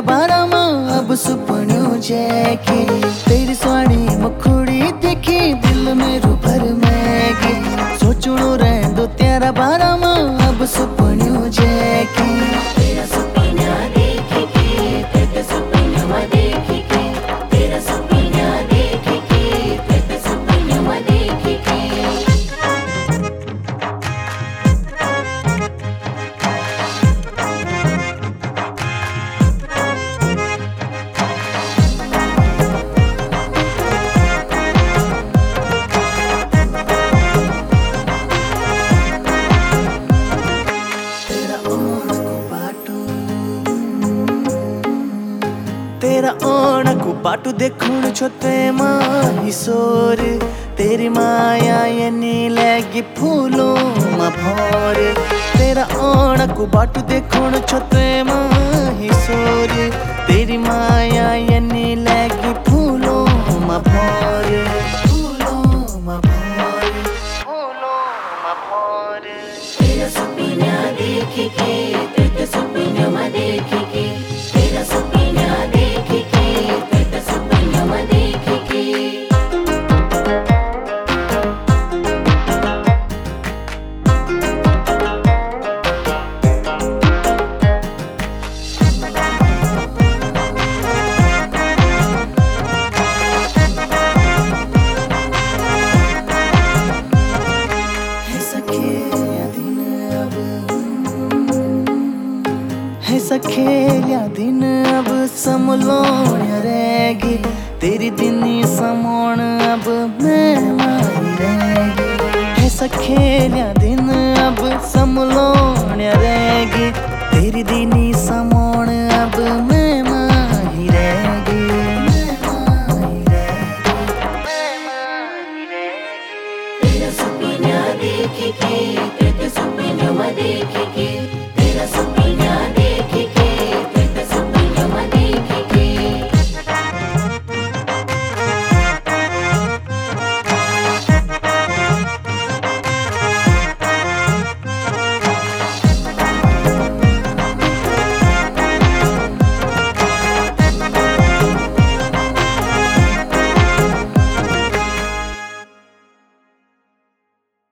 बारा मां अब सुपन्यों जैकी तेरी स्वाणी मुखड़ी देखी दिल में रूभर मैगी सोचणो रहंदो तेरा बारा मां अब सुपन्यों जैकी तेरा सुपना देख के तेरे सुपना देख के तेरा सुपना देख के तेरे सुपना देख के तेरा ओणकु पाटू देखुण छोते माही सोर तेरी माया यनी लगी फूलों मा भोर तेरा ओणकु पाटू देखुण छोते माही सोर तेरी माया यनी लगी फूलों मा भोर फूलों मा भोर फूलों मा भोर तेरा सुपना देख के तेरे सुपना देख के तेरा सुपना देख के तेरे सुपना देख के सखेलिया दिन अब समलोण्य रहेगी तेरी दिनी समोण अब मैं माही रहेगी है सखेलिया दिन अब समलोण्य रहेगी तेरी दिनी समोण अब